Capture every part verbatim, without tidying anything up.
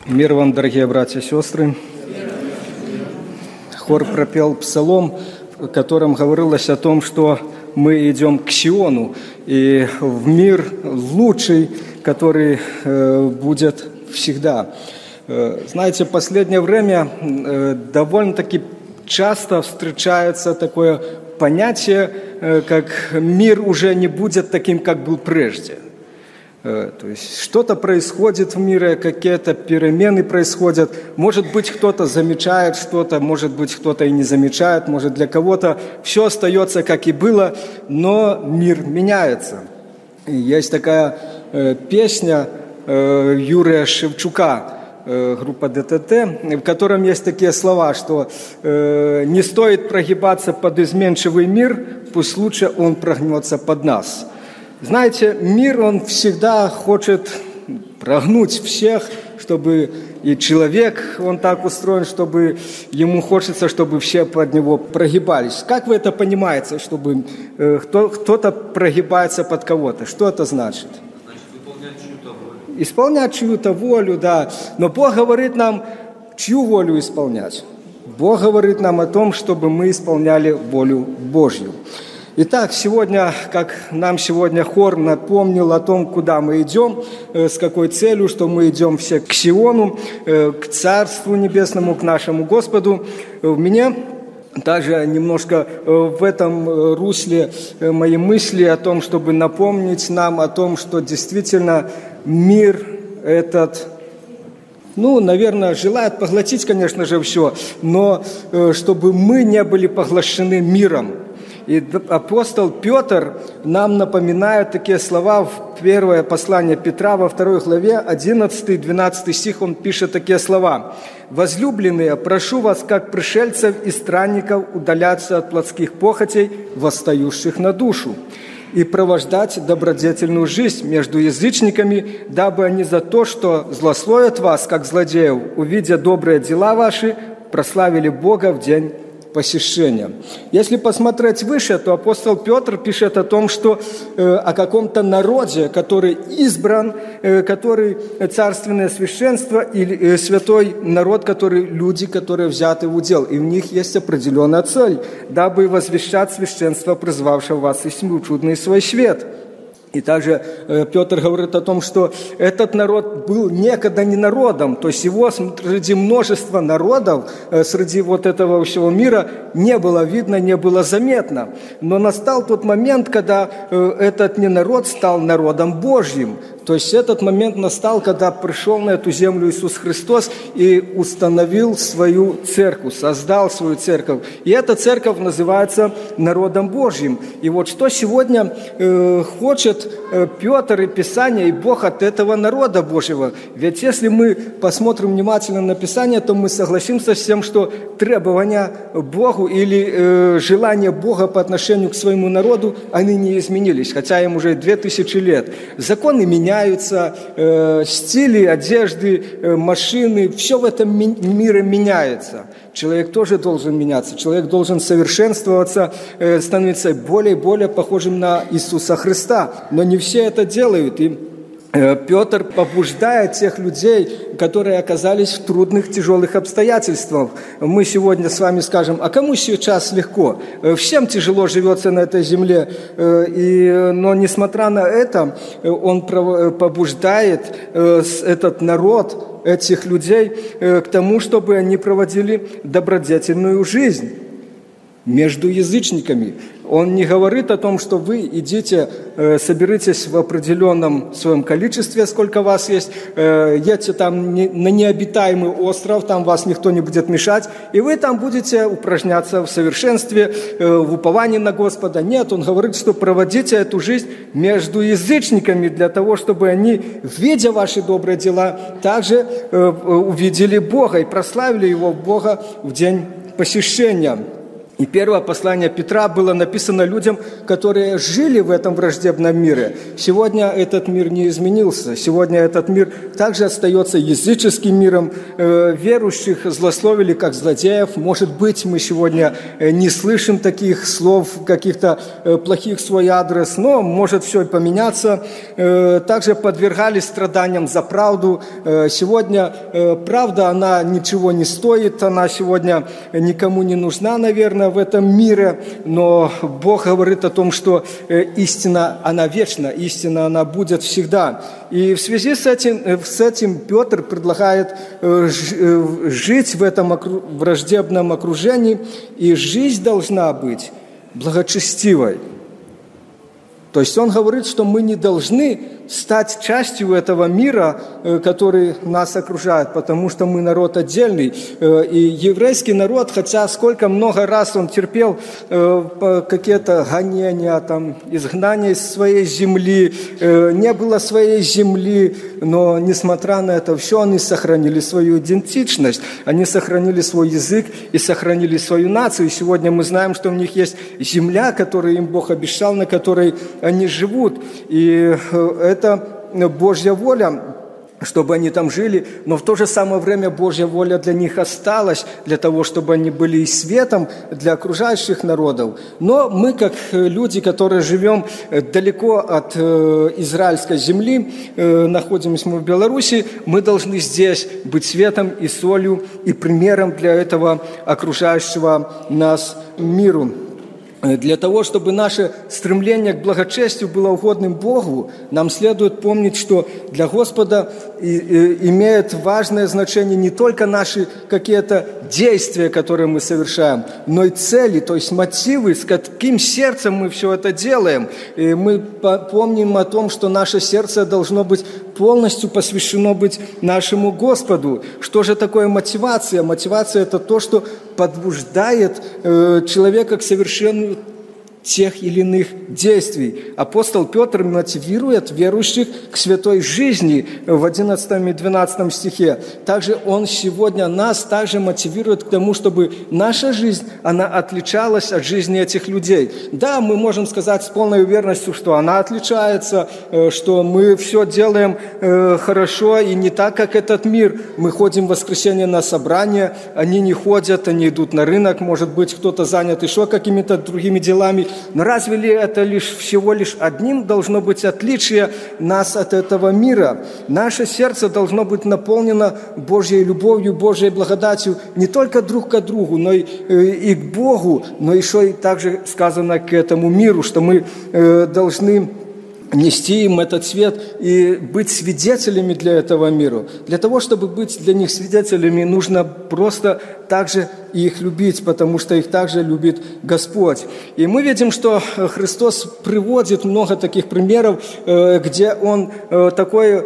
Мир вам, дорогие братья и сестры. Хор пропел псалом, в котором говорилось о том, что мы идем к Сиону и в мир лучший, который э, будет всегда. Э, знаете, в последнее время э, довольно-таки часто встречается такое понятие, э, как мир уже не будет таким, как был прежде. То есть что-то происходит в мире, какие-то перемены происходят. Может быть, кто-то замечает что-то, может быть, кто-то и не замечает, может, для кого-то все остается, как и было, но мир меняется. И есть такая э, песня э, Юрия Шевчука, э, группа ДТТ, в котором есть такие слова, что э, «не стоит прогибаться под изменчивый мир, пусть лучше он прогнется под нас». Знаете, мир, он всегда хочет прогнуть всех, чтобы и человек, он так устроен, чтобы ему хочется, чтобы все под него прогибались. Как вы это понимаете, чтобы э, кто, кто-то прогибается под кого-то? Что это значит? Значит, выполнять чью-то волю. Исполнять чью-то волю, да. Но Бог говорит нам, чью волю исполнять? Бог говорит нам о том, чтобы мы исполняли волю Божью. Итак, сегодня, как нам сегодня хор напомнил о том, куда мы идем, с какой целью, что мы идем все к Сиону, к Царству Небесному, к нашему Господу. В меня также немножко в этом русле мои мысли о том, чтобы напомнить нам о том, что действительно мир этот, ну, наверное, желает поглотить, конечно же, все, но чтобы мы не были поглощены миром. И апостол Петр нам напоминает такие слова в первое послание Петра во второй главе, одиннадцатый-двенадцатый стих, он пишет такие слова. «Возлюбленные, прошу вас, как пришельцев и странников, удаляться от плотских похотей, восстающих на душу, и провождать добродетельную жизнь между язычниками, дабы они за то, что злословят вас, как злодеев, увидя добрые дела ваши, прославили Бога в день посещения». Если посмотреть выше, то апостол Петр пишет о том, что э, о каком-то народе, который избран, э, который царственное священство или э, святой народ, который люди, которые взяты в удел, и в них есть определенная цель, дабы возвещать священство, призвавшего вас из тьмы в чудный свой свет. И также э, Петр говорит о том, что этот народ был некогда не народом, то есть его среди множества народов, э, среди вот этого всего мира не было видно, не было заметно. Но настал тот момент, когда э, этот не народ стал народом Божьим. То есть этот момент настал, когда пришел на эту землю Иисус Христос и установил свою церковь, создал свою церковь. И эта церковь называется народом Божьим. И вот что сегодня э, хочет э, Петр и Писание, и Бог от этого народа Божьего. Ведь если мы посмотрим внимательно на Писание, то мы согласимся с тем, что требования Богу или э, желания Бога по отношению к своему народу, они не изменились, хотя им уже две тысячи лет. Законы меняются. Э, стили, одежды, э, машины, все в этом ми- мире меняется. Человек тоже должен меняться, человек должен совершенствоваться, э, становиться более и более похожим на Иисуса Христа. Но не все это делают, и Петр побуждает тех людей, которые оказались в трудных, тяжелых обстоятельствах. Мы сегодня с вами скажем, а кому сейчас легко? Всем тяжело живется на этой земле. И, но несмотря на это, он побуждает этот народ, этих людей к тому, чтобы они проводили добродетельную жизнь между язычниками. Он не говорит о том, что вы идите, э, соберитесь в определенном своем количестве, сколько вас есть, э, едьте там не, на необитаемый остров, там вас никто не будет мешать, и вы там будете упражняться в совершенстве, э, в уповании на Господа. Нет, он говорит, что проводите эту жизнь между язычниками, для того, чтобы они, видя ваши добрые дела, также э, увидели Бога и прославили Его Бога в день посещения. И первое послание Петра было написано людям, которые жили в этом враждебном мире. Сегодня этот мир не изменился. Сегодня этот мир также остается языческим миром. Верующих злословили как злодеев. Может быть, мы сегодня не слышим таких слов, каких-то плохих в свой адрес, но может все и поменяться. Также подвергались страданиям за правду. Сегодня правда, она ничего не стоит, она сегодня никому не нужна, наверное, в этом мире, но Бог говорит о том, что истина, она вечна, истина, она будет всегда. И в связи с этим, с этим Петр предлагает жить в этом враждебном окружении, и жизнь должна быть благочестивой. То есть он говорит, что мы не должны стать частью этого мира, который нас окружает, потому что мы народ отдельный. И еврейский народ, хотя сколько много раз он терпел какие-то гонения, там, изгнания из своей земли, не было своей земли, но несмотря на это все, они сохранили свою идентичность, они сохранили свой язык и сохранили свою нацию. И сегодня мы знаем, что у них есть земля, которую им Бог обещал, на которой они живут. И это Божья воля, чтобы они там жили, но в то же самое время Божья воля для них осталась, для того, чтобы они были и светом для окружающих народов. Но мы, как люди, которые живем далеко от израильской земли, находимся мы в Беларуси, мы должны здесь быть светом и солью, и примером для этого окружающего нас миру. Для того, чтобы наше стремление к благочестию было угодным Богу, нам следует помнить, что для Господа имеет важное значение не только наши какие-то действия, которые мы совершаем, но и цели, то есть мотивы, с каким сердцем мы все это делаем. И мы помним о том, что наше сердце должно быть полностью посвящено быть нашему Господу. Что же такое мотивация? Мотивация – это то, что побуждает э, человека к совершению тех или иных действий. Апостол Петр мотивирует верующих к святой жизни в одиннадцатом и двенадцатом стихе. Также он сегодня нас также мотивирует к тому, чтобы наша жизнь, она отличалась от жизни этих людей. Да, мы можем сказать с полной уверенностью, что она отличается, что мы все делаем хорошо и не так, как этот мир. Мы ходим в воскресенье на собрание, они не ходят, они идут на рынок, может быть, кто-то занят еще какими-то другими делами. Но разве ли это лишь всего лишь одним должно быть отличие нас от этого мира? Наше сердце должно быть наполнено Божьей любовью, Божьей благодатью не только друг к другу, но и, и к Богу, но еще и также сказано к этому миру, что мы э, должны нести им этот свет и быть свидетелями для этого мира. Для того, чтобы быть для них свидетелями, нужно просто также их любить, потому что их также любит Господь. И мы видим, что Христос приводит много таких примеров, где Он такое,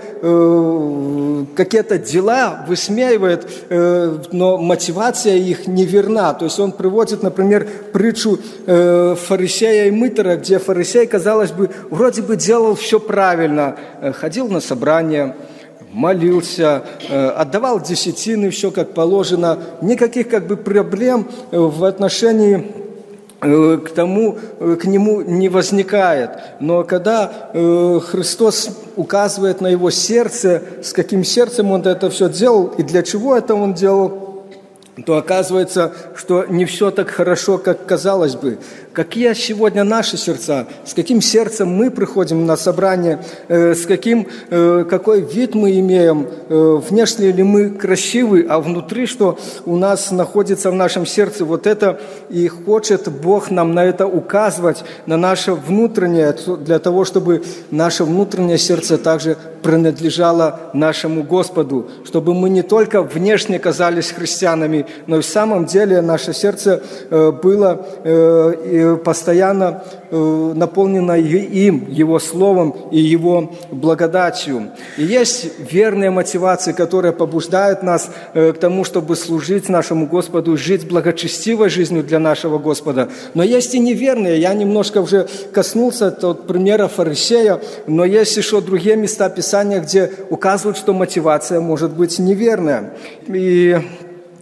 какие-то дела высмеивает, но мотивация их неверна. То есть Он приводит, например, притчу фарисея и мытаря, где фарисей, казалось бы, вроде бы делал все правильно, ходил на собрания, молился, отдавал десятины, все как положено, никаких как бы проблем в отношении к тому, к нему не возникает. Но когда Христос указывает на его сердце, с каким сердцем он это все делал и для чего это он делал, то оказывается, что не все так хорошо, как казалось бы. Какие сегодня наши сердца? С каким сердцем мы приходим на собрание? С каким, какой вид мы имеем? Внешне ли мы красивы, а внутри, что у нас находится в нашем сердце? Вот это и хочет Бог нам на это указывать, на наше внутреннее, для того, чтобы наше внутреннее сердце также принадлежало нашему Господу, чтобы мы не только внешне казались христианами, но и в самом деле наше сердце было постоянно наполнено им, Его Словом и Его благодатью. И есть верные мотивации, которые побуждают нас к тому, чтобы служить нашему Господу, жить благочестивой жизнью для нашего Господа. Но есть и неверные. Я немножко уже коснулся от примера фарисея, но есть еще другие места Писания, где указывают, что мотивация может быть неверная. И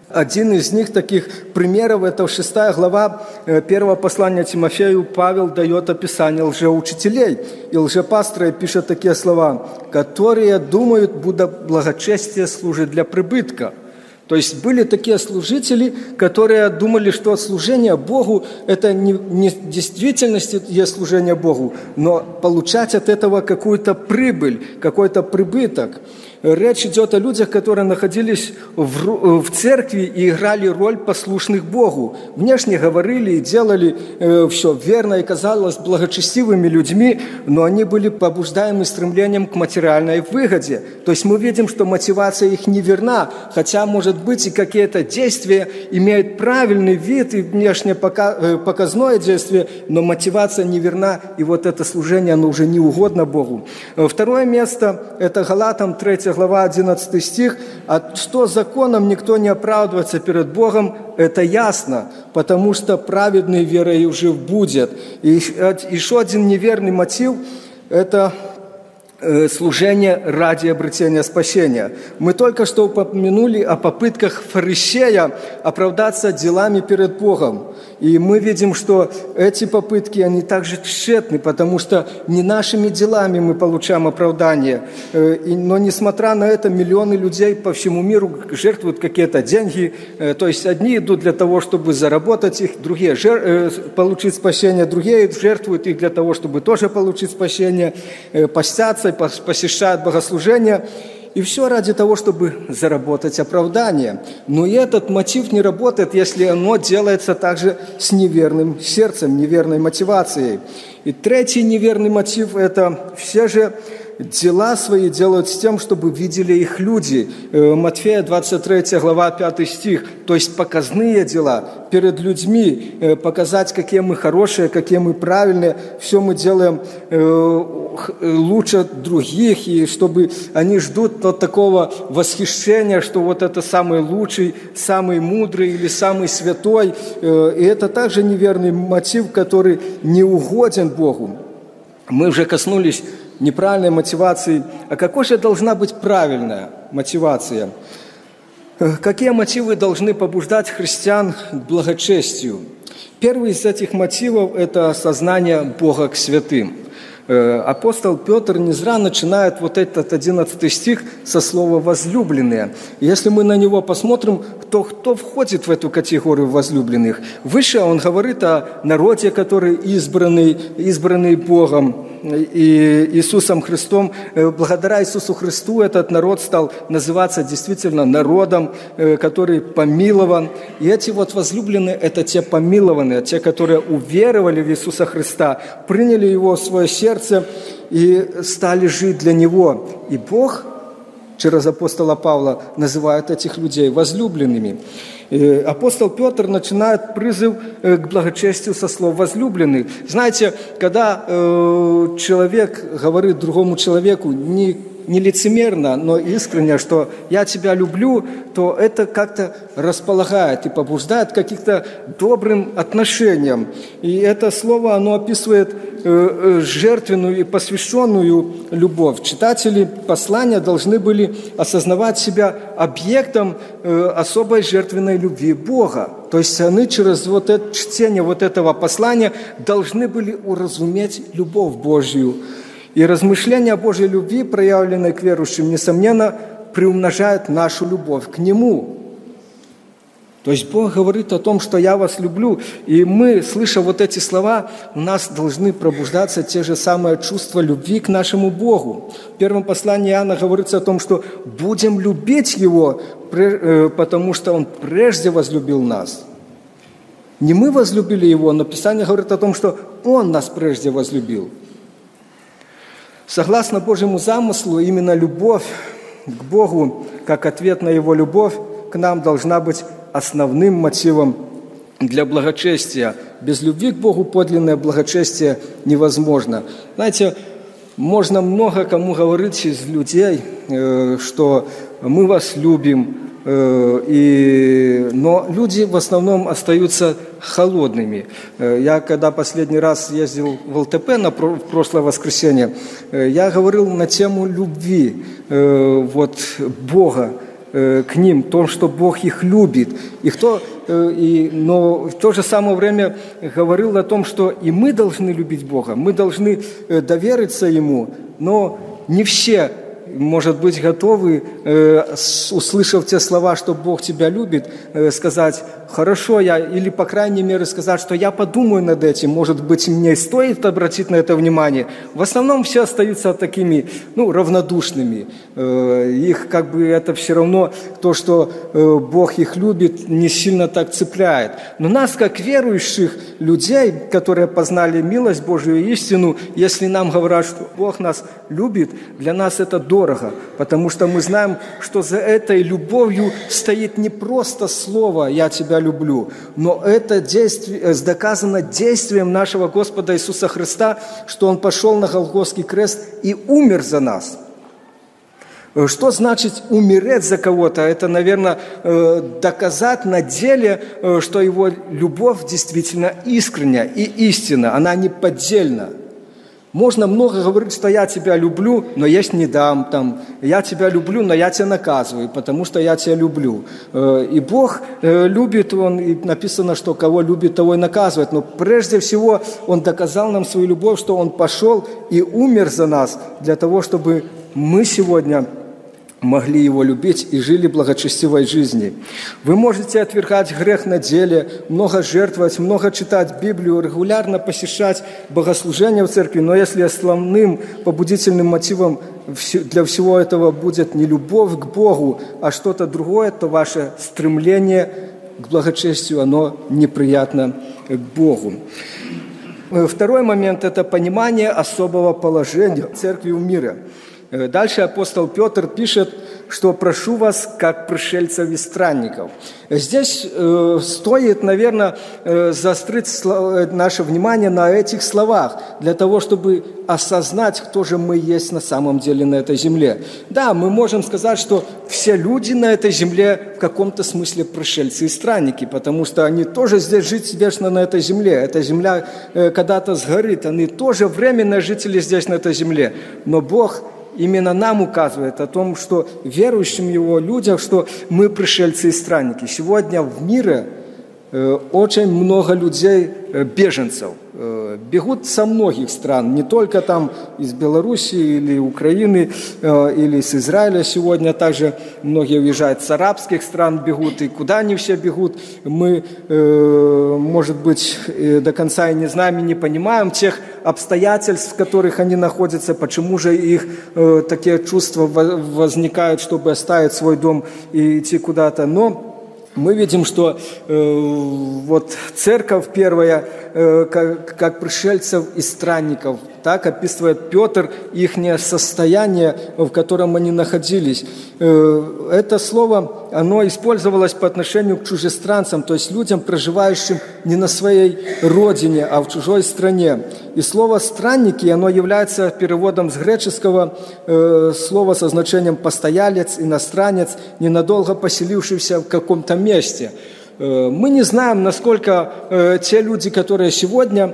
Один из них, таких примеров, это шестая глава первого послания Тимофею. Павел дает описание лжеучителей и лжепастора, пишет такие слова: «которые думают, будто благочестие служит для прибытка». То есть были такие служители, которые думали, что служение Богу – это не, не в действительности есть служение Богу, но получать от этого какую-то прибыль, какой-то прибыток. Речь идет о людях, которые находились в, в церкви и играли роль послушных Богу. Внешне говорили и делали э, все верно и казалось благочестивыми людьми, но они были побуждаемы стремлением к материальной выгоде. То есть мы видим, что мотивация их неверна, хотя, может быть, и какие-то действия имеют правильный вид и внешне пока, э, показное действие, но мотивация неверна, и вот это служение, оно уже не угодно Богу. Второе место – это Галатам третья глава, одиннадцатый стих. «А что законом никто не оправдывается перед Богом, это ясно, потому что праведный верою жив будет». И еще один неверный мотив – это служение ради обретения спасения. Мы только что упомянули о попытках фарисея оправдаться делами перед Богом. И мы видим, что эти попытки, они также тщетны, потому что не нашими делами мы получаем оправдание. Но несмотря на это, миллионы людей по всему миру жертвуют какие-то деньги. То есть одни идут для того, чтобы заработать их, другие жер... получить спасение, другие жертвуют их для того, чтобы тоже получить спасение, постятся, посещают богослужения. И все ради того, чтобы заработать оправдание. Но и этот мотив не работает, если оно делается также с неверным сердцем, неверной мотивацией. И третий неверный мотив – это все же дела свои делают с тем, чтобы видели их люди. Матфея двадцать третья глава, пятый стих. То есть показные дела перед людьми, показать, какие мы хорошие, какие мы правильные. Все мы делаем лучше других, и чтобы они ждут вот такого восхищения, что вот это самый лучший, самый мудрый или самый святой. И это также неверный мотив, который не угоден Богу. Мы уже коснулись неправильной мотивации. А какой же должна быть правильная мотивация? Какие мотивы должны побуждать христиан к благочестию? Первый из этих мотивов – это сознание Бога к святым. Апостол Петр не зря начинает вот этот одиннадцатый стих со слова «возлюбленные». Если мы на него посмотрим, то кто входит в эту категорию возлюбленных? Выше он говорит о народе, который избранный, избранный Богом и Иисусом Христом. Благодаря Иисусу Христу этот народ стал называться действительно народом, который помилован. И эти вот возлюбленные – это те помилованные, те, которые уверовали в Иисуса Христа, приняли Его в свое сердце, и стали жить для Него. И Бог через апостола Павла называет этих людей возлюбленными. И апостол Петр начинает призыв к благочестию со слов «возлюбленный». Знаете, когда э, человек говорит другому человеку не не лицемерно, но искренне, что «я тебя люблю», то это как-то располагает и побуждает к каким-то добрым отношениям. И это слово, оно описывает э, жертвенную и посвященную любовь. Читатели послания должны были осознавать себя объектом э, особой жертвенной любви Бога. То есть они через вот это чтение вот этого послания должны были уразуметь любовь Божью. И размышления о Божьей любви, проявленной к верующим, несомненно, приумножают нашу любовь к Нему. То есть Бог говорит о том, что «я вас люблю». И мы, слыша вот эти слова, у нас должны пробуждаться те же самые чувства любви к нашему Богу. В первом послании Иоанна говорится о том, что будем любить Его, потому что Он прежде возлюбил нас. Не мы возлюбили Его, но Писание говорит о том, что Он нас прежде возлюбил. Согласно Божьему замыслу, именно любовь к Богу, как ответ на Его любовь к нам, должна быть основным мотивом для благочестия. Без любви к Богу подлинное благочестие невозможно. Знаете, можно много кому говорить из людей, что мы вас любим, и... но люди в основном остаются холодными. Я, когда последний раз ездил в ЛТП на в прошлое воскресенье, я говорил на тему любви вот, Бога э, к ним, в том, что Бог их любит. И кто, э, и, но в то же самое время говорил о том, что и мы должны любить Бога, мы должны э, довериться Ему, но не все, может быть, готовы, э, услышав те слова, что Бог тебя любит, э, сказать: хорошо, я, или, по крайней мере, сказать, что я подумаю над этим, может быть, мне стоит обратить на это внимание. В основном все остаются такими, ну, равнодушными. Э, их, как бы, это все равно то, что э, Бог их любит, не сильно так цепляет. Но нас, как верующих людей, которые познали милость Божию и истину, если нам говорят, что Бог нас любит, для нас это дорого, потому что мы знаем, что за этой любовью стоит не просто слово «я тебя люблю», но это действие, доказано действием нашего Господа Иисуса Христа, что Он пошел на Голгофский крест и умер за нас. Что значит умереть за кого-то? Это, наверное, доказать на деле, что Его любовь действительно искренняя и истинна, она не поддельна. Можно много говорить, что я тебя люблю, но есть не дам, там, я тебя люблю, но я тебя наказываю, потому что я тебя люблю. И Бог любит, Он, и написано, что кого любит, того и наказывает. Но прежде всего Он доказал нам свою любовь, что Он пошел и умер за нас, для того, чтобы мы сегодня могли Его любить и жили благочестивой жизнью. Вы можете отвергать грех на деле, много жертвовать, много читать Библию, регулярно посещать богослужения в церкви, но если основным побудительным мотивом для всего этого будет не любовь к Богу, а что-то другое, то ваше стремление к благочестию, оно неприятно к Богу. Второй момент – это понимание особого положения церкви в мире. Дальше апостол Петр пишет, что прошу вас, как пришельцев и странников. Здесь э, стоит, наверное, э, заострить сло- наше внимание на этих словах, для того, чтобы осознать, кто же мы есть на самом деле на этой земле. Да, мы можем сказать, что все люди на этой земле в каком-то смысле пришельцы и странники, потому что они тоже здесь жить вечно на этой земле. Эта земля э, когда-то сгорит, они тоже временные жители здесь на этой земле. Но Бог именно нам указывает о том, что верующим Его людям, что мы пришельцы и странники. Сегодня в мире э, очень много людей, э, беженцев, э, бегут со многих стран, не только там из Белоруссии или Украины, э, или с Израиля сегодня также многие уезжают, с арабских стран бегут, и куда они все бегут, мы, э, может быть, э, до конца и не знаем, и не понимаем тех обстоятельств, в которых они находятся, почему же их э, такие чувства возникают, чтобы оставить свой дом и идти куда-то. Но мы видим, что э, вот церковь первая, э, как, как пришельцев и странников, так описывает Петр их состояние, в котором они находились. Э, это слово, оно использовалось по отношению к чужестранцам, то есть людям, проживающим не на своей родине, а в чужой стране. И слово «странники», оно является переводом с греческого э, слова со значением «постоялец», «иностранец», ненадолго поселившийся в каком-то месте. Мы не знаем, насколько э, те люди, которые сегодня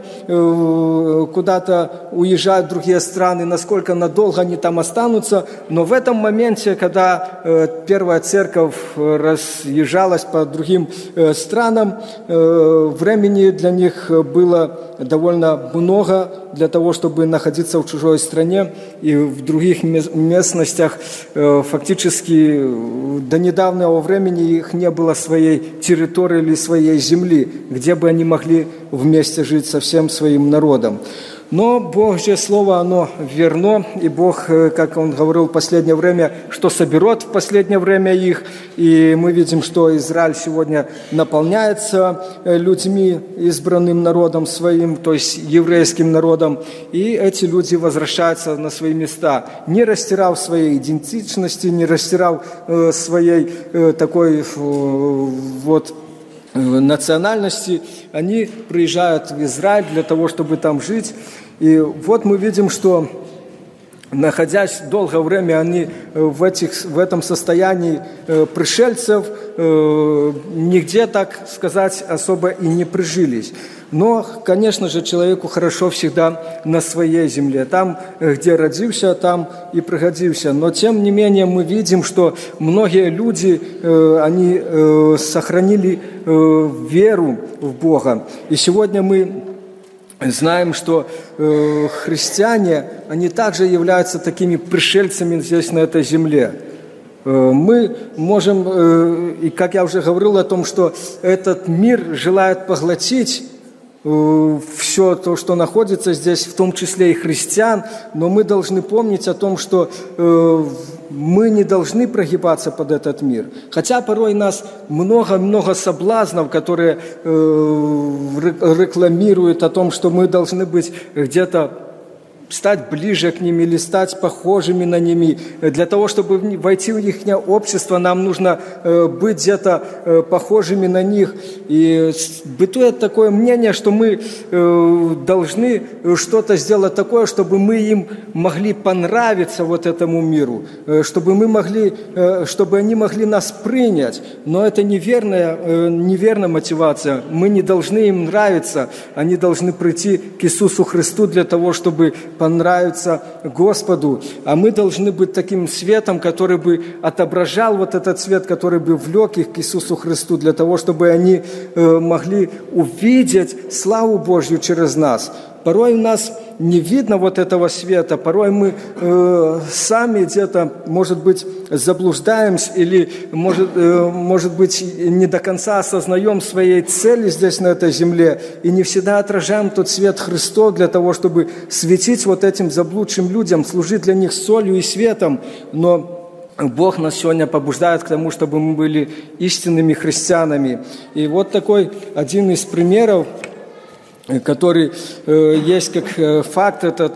э, куда-то уезжают в другие страны, насколько надолго они там останутся, но в этом моменте, когда э, первая церковь разъезжалась по другим э, странам, э, времени для них было довольно много для того, чтобы находиться в чужой стране и в других местностях. Э, фактически до недавнего времени их не было своей территории или своей земли, где бы они могли вместе жить со всем своим народом. Но Божье Слово, оно верно, и Бог, как Он говорил в последнее время, что соберет в последнее время их, и мы видим, что Израиль сегодня наполняется людьми, избранным народом своим, то есть еврейским народом, и эти люди возвращаются на свои места, не растирав своей идентичности, не растирав своей такой вот национальности, они приезжают в Израиль для того, чтобы там жить. И вот мы видим, что находясь долгое время, они в, этих, в этом состоянии пришельцев нигде, так сказать, особо и не прижились. Но, конечно же, человеку хорошо всегда на своей земле. Там, где родился, там и пригодился. Но, тем не менее, мы видим, что многие люди, они сохранили веру в Бога. И сегодня мы знаем, что э, христиане, они также являются такими пришельцами здесь, на этой земле. Э, мы можем, э, и как я уже говорил о том, что этот мир желает поглотить э, все то, что находится здесь, в том числе и христиан, но мы должны помнить о том, что э, мы не должны прогибаться под этот мир. Хотя порой нас много-много соблазнов, которые э, рекламируют о том, что мы должны быть где-то стать ближе к ним или стать похожими на ними. Для того, чтобы войти в их общество, нам нужно быть где-то похожими на них. И бытует такое мнение, что мы должны что-то сделать такое, чтобы мы им могли понравиться, вот этому миру, чтобы мы могли, чтобы они могли нас принять. Но это неверная, неверная мотивация. Мы не должны им нравиться, они должны прийти к Иисусу Христу для того, чтобы понравиться Господу. А мы должны быть таким светом, который бы отображал вот этот свет, который бы влек их к Иисусу Христу, для того, чтобы они э, могли увидеть славу Божью через нас. Порой у нас не видно вот этого света, порой мы э, сами где-то, может быть, заблуждаемся или, может, э, может быть, не до конца осознаем своей цели здесь, на этой земле, и не всегда отражаем тот свет Христов для того, чтобы светить вот этим заблудшим людям, служить для них солью и светом. Но Бог нас сегодня побуждает к тому, чтобы мы были истинными христианами. И вот такой один из примеров, который э, есть как э, факт этот.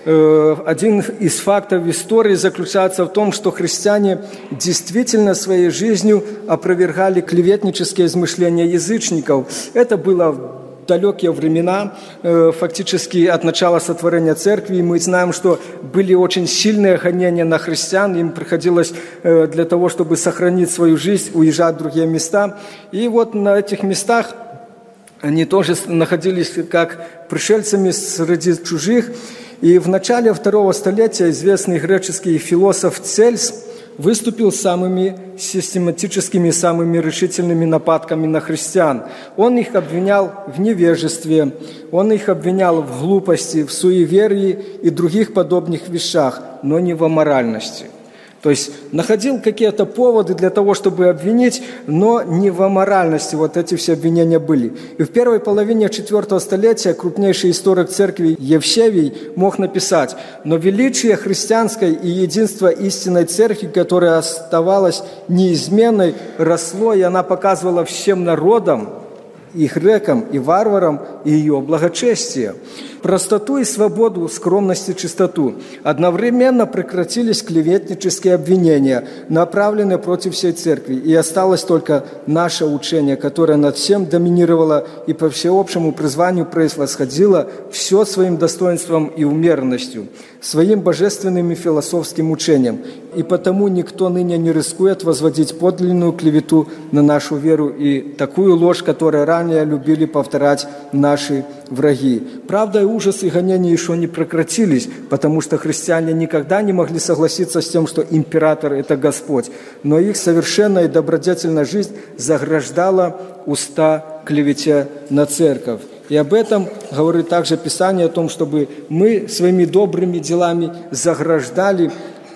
Э, один из фактов истории заключается в том, что христиане действительно своей жизнью опровергали клеветнические измышления язычников. Это было в далекие времена, э, фактически от начала сотворения церкви. Мы знаем, что были очень сильные гонения на христиан. Им приходилось э, для того, чтобы сохранить свою жизнь, уезжать в другие места. И вот на этих местах они тоже находились как пришельцами среди чужих. И в начале второго столетия известный греческий философ Цельс выступил с самыми систематическими, самыми решительными нападками на христиан. Он их обвинял в невежестве, он их обвинял в глупости, в суеверии и других подобных вещах, но не в аморальности. То есть находил какие-то поводы для того, чтобы обвинить, но не в аморальности вот эти все обвинения были. И в первой половине четвертого столетия крупнейший историк церкви Евсевий мог написать: «Но величие христианской и единство истинной церкви, которая оставалась неизменной, росло, и она показывала всем народам, и грекам, и варварам, и ее благочестие, простоту и свободу, скромность и чистоту. Одновременно прекратились клеветнические обвинения, направленные против всей церкви, и осталось только наше учение, которое над всем доминировало и по всеобщему призванию превосходило все своим достоинством и умеренностью, своим божественным и философским учением. И потому никто ныне не рискует возводить подлинную клевету на нашу веру и такую ложь, которую ранее любили повторять наши враги. Правда, и ужас и гонения еще не прекратились, потому что христиане никогда не могли согласиться с тем, что император – это Господь. Но их совершенная и добродетельная жизнь заграждала уста клевете на церковь. И об этом говорит также Писание, о том, чтобы мы своими добрыми делами заграждали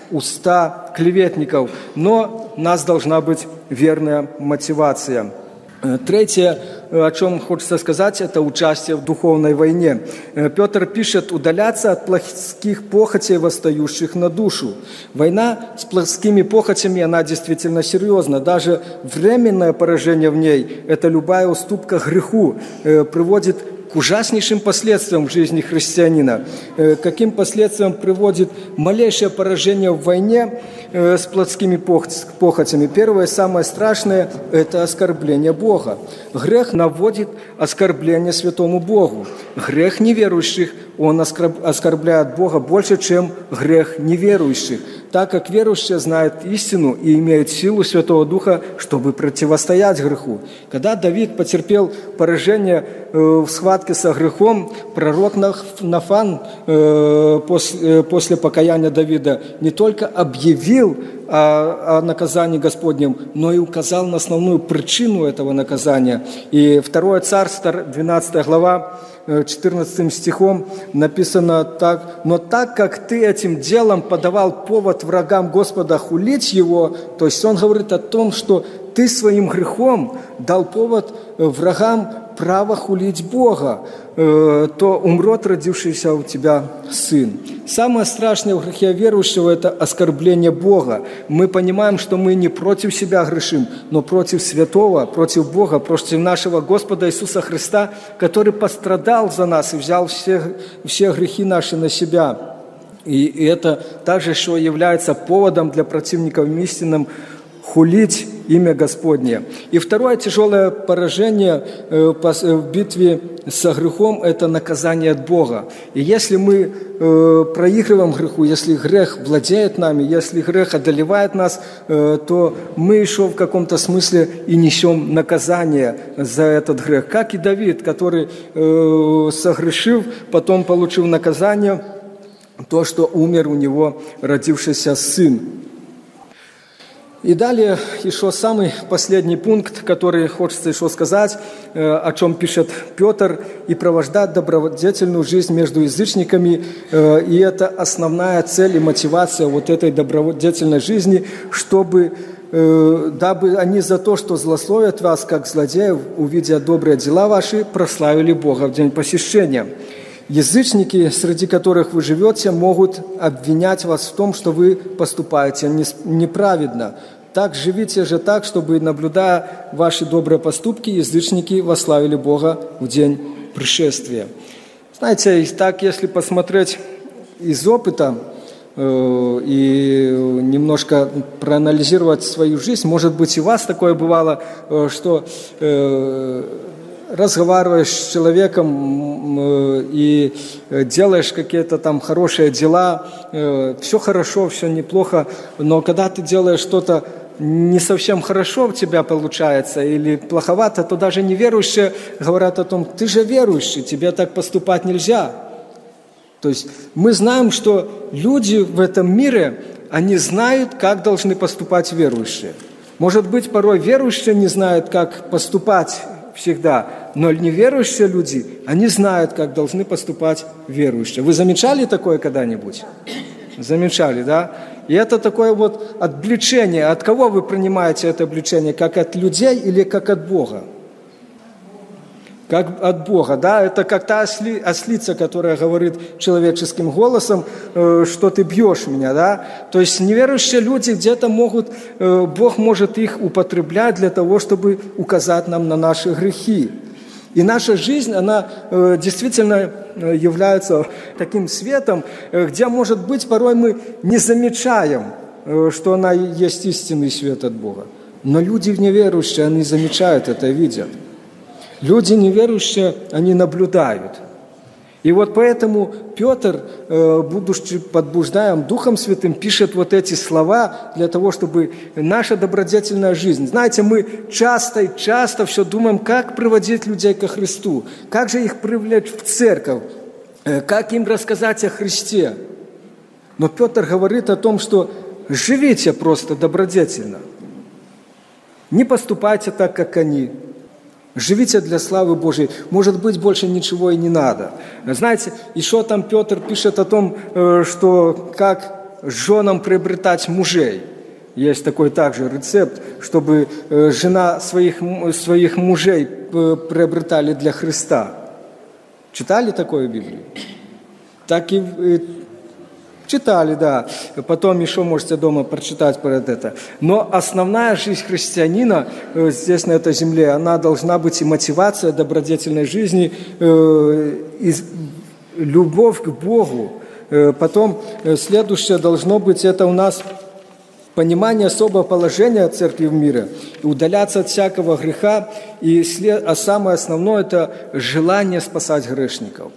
уста клеветников. Но у нас должна быть верная мотивация. Третье, о чем хочется сказать, это участие в духовной войне. Петр пишет: «Удаляться от плотских похотей, восстающих на душу». Война с плотскими похотями, она действительно серьезна. Даже временное поражение в ней, это любая уступка греху, приводит к ужаснейшим последствиям в жизни христианина. Каким последствиям приводит малейшее поражение в войне? э, с плотскими похотями. Первое, самое страшное, это оскорбление Бога. Грех наводит оскорбление святому Богу. Грех неверующих, он оскорбляет Бога больше, чем грех неверующих, так как верующие знают истину и имеют силу Святого Духа, чтобы противостоять греху. Когда Давид потерпел поражение в схватке со грехом, пророк Нафан после, после покаяния Давида не только объявил о, о наказании Господнем, но и указал на основную причину этого наказания. И второе Царство, двенадцатая глава, четырнадцатым стихом написано так: «Но так как ты этим делом подавал повод врагам Господа хулить Его», то есть он говорит о том, что ты своим грехом дал повод врагам право хулить Бога, то умрет родившийся у тебя сын. Самое страшное в грехе верующего – это оскорбление Бога. Мы понимаем, что мы не против себя грешим, но против святого, против Бога, против нашего Господа Иисуса Христа, который пострадал за нас и взял все, все грехи наши на себя. И, и это также еще является поводом для противников истинным хулить имя Господне. И второе тяжелое поражение в битве со грехом – это наказание от Бога. И если мы проигрываем греху, если грех владеет нами, если грех одолевает нас, то мы еще в каком-то смысле и несем наказание за этот грех. Как и Давид, который, согрешив, потом получил наказание, то, что умер у него родившийся сын. И далее еще самый последний пункт, который хочется еще сказать, о чем пишет Петр: «И провождать добродетельную жизнь между язычниками». И это основная цель и мотивация вот этой добродетельной жизни, чтобы, дабы они за то, что злословят вас, как злодеев, увидя добрые дела ваши, прославили Бога в день посещения. Язычники, среди которых вы живете, могут обвинять вас в том, что вы поступаете неправедно. Так живите же так, чтобы, наблюдая ваши добрые поступки, язычники восславили Бога в день пришествия. Знаете, так, если посмотреть из опыта э, и немножко проанализировать свою жизнь, может быть, и у вас такое бывало, э, что... Э, разговариваешь с человеком и делаешь какие-то там хорошие дела, все хорошо, все неплохо, но когда ты делаешь что-то не совсем хорошо у тебя получается или плоховато, то даже неверующие говорят о том: ты же верующий, тебе так поступать нельзя. То есть мы знаем, что люди в этом мире, они знают, как должны поступать верующие. Может быть, порой верующие не знают, как поступать всегда, но неверующие люди, они знают, как должны поступать верующие. Вы замечали такое когда-нибудь? Замечали, да? И это такое вот обличение. От кого вы принимаете это обличение? Как от людей или как от Бога? Как от Бога, да? Это как та осли, ослица, которая говорит человеческим голосом, э, что ты бьешь меня, да? То есть неверующие люди где-то могут, э, Бог может их употреблять для того, чтобы указать нам на наши грехи. И наша жизнь, она э, действительно является таким светом, э, где, может быть, порой мы не замечаем, э, что она есть истинный свет от Бога. Но люди неверующие, они замечают это, видят. Люди неверующие, они наблюдают. И вот поэтому Петр, будучи подбуждаем Духом Святым, пишет вот эти слова для того, чтобы наша добродетельная жизнь. Знаете, мы часто и часто все думаем, как приводить людей ко Христу, как же их привлечь в церковь, как им рассказать о Христе. Но Петр говорит о том, что живите просто добродетельно. Не поступайте так, как они. Живите для славы Божьей. Может быть, больше ничего и не надо. Знаете, еще там Петр пишет о том, что как женам приобретать мужей. Есть такой также рецепт, чтобы жена своих, своих мужей приобретали для Христа. Читали такое в Библии? Так и... Читали, да. Потом еще можете дома прочитать про это. Но основная жизнь христианина здесь, на этой земле, она должна быть и мотивация добродетельной жизни, и любовь к Богу. Потом следующее должно быть, это у нас понимание особого положения церкви в мире, и удаляться от всякого греха, и, а самое основное – это желание спасать грешников.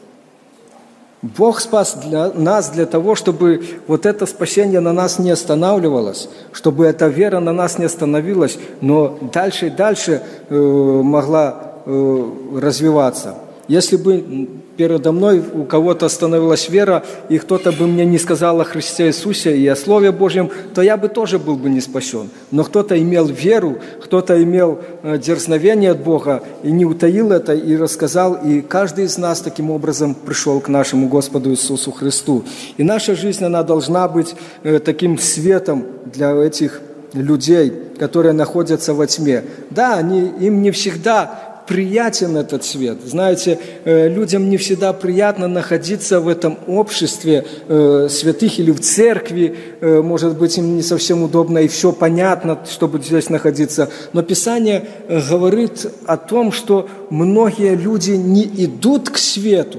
Бог спас для нас для того, чтобы вот это спасение на нас не останавливалось, чтобы эта вера на нас не остановилась, но дальше и дальше э, могла э, развиваться. Если бы передо мной у кого-то остановилась вера, и кто-то бы мне не сказал о Христе Иисусе и о Слове Божьем, то я бы тоже был бы не спасен. Но кто-то имел веру, кто-то имел дерзновение от Бога, и не утаил это, и рассказал, и каждый из нас таким образом пришел к нашему Господу Иисусу Христу. И наша жизнь, она должна быть таким светом для этих людей, которые находятся во тьме. Да, они, им не всегда приятен этот свет. Знаете, людям не всегда приятно находиться в этом обществе святых или в церкви. Может быть, им не совсем удобно и все понятно, чтобы здесь находиться. Но Писание говорит о том, что многие люди не идут к свету.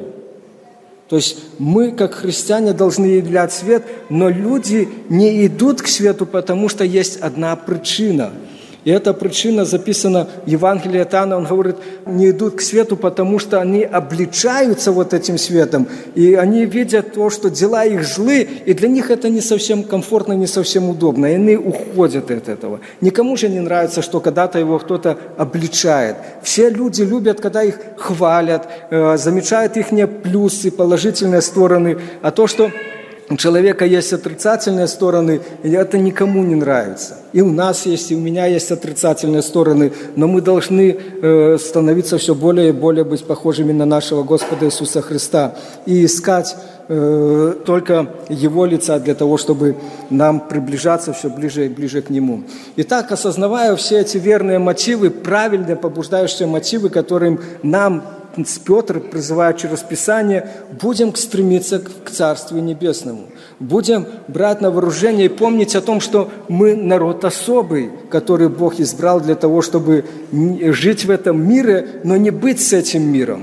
То есть мы, как христиане, должны являть свет, но люди не идут к свету, потому что есть одна причина – и эта причина записана в Евангелии от Иоанна. Он говорит, не идут к свету, потому что они обличаются вот этим светом. И они видят то, что дела их злы, и для них это не совсем комфортно, не совсем удобно. И они уходят от этого. Никому же не нравится, что когда-то его кто-то обличает. Все люди любят, когда их хвалят, замечают их плюсы, положительные стороны. А то, что у человека есть отрицательные стороны, и это никому не нравится. И у нас есть, и у меня есть отрицательные стороны, но мы должны э, становиться все более и более быть похожими на нашего Господа Иисуса Христа и искать э, только Его лица для того, чтобы нам приближаться все ближе и ближе к Нему. Итак, осознавая все эти верные мотивы, правильные побуждающие мотивы, которым нам Петр призывает через Писание, будем стремиться к Царству Небесному. Будем брать на вооружение и помнить о том, что мы народ особый, который Бог избрал для того, чтобы жить в этом мире, но не быть с этим миром.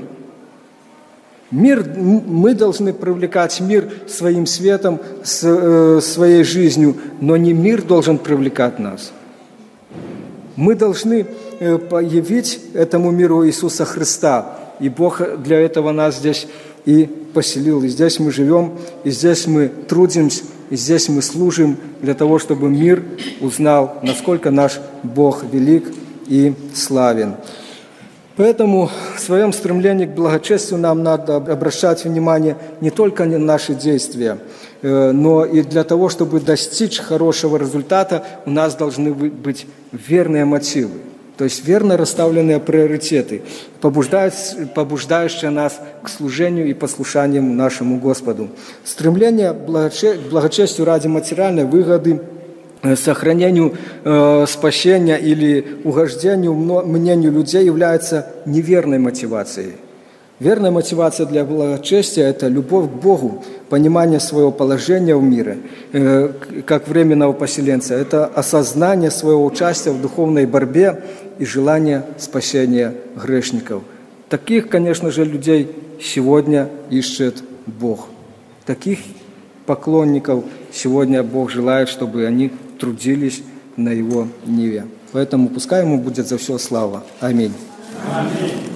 Мир, мы должны привлекать мир своим светом, своей жизнью, но не мир должен привлекать нас. Мы должны явить этому миру Иисуса Христа. И Бог для этого нас здесь и поселил. И здесь мы живем, и здесь мы трудимся, и здесь мы служим для того, чтобы мир узнал, насколько наш Бог велик и славен. Поэтому в своем стремлении к благочестию нам надо обращать внимание не только на наши действия, но и для того, чтобы достичь хорошего результата, у нас должны быть верные мотивы. То есть верно расставленные приоритеты, побуждающие нас к служению и послушанию нашему Господу. Стремление к благочестию ради материальной выгоды, сохранению э, спасения или угождению мнению людей является неверной мотивацией. Верная мотивация для благочестия – это любовь к Богу, понимание своего положения в мире, э, как временного поселенца. Это осознание своего участия в духовной борьбе и желание спасения грешников. Таких, конечно же, людей сегодня ищет Бог. Таких поклонников сегодня Бог желает, чтобы они трудились на Его ниве. Поэтому пускай Ему будет за все слава. Аминь. Аминь.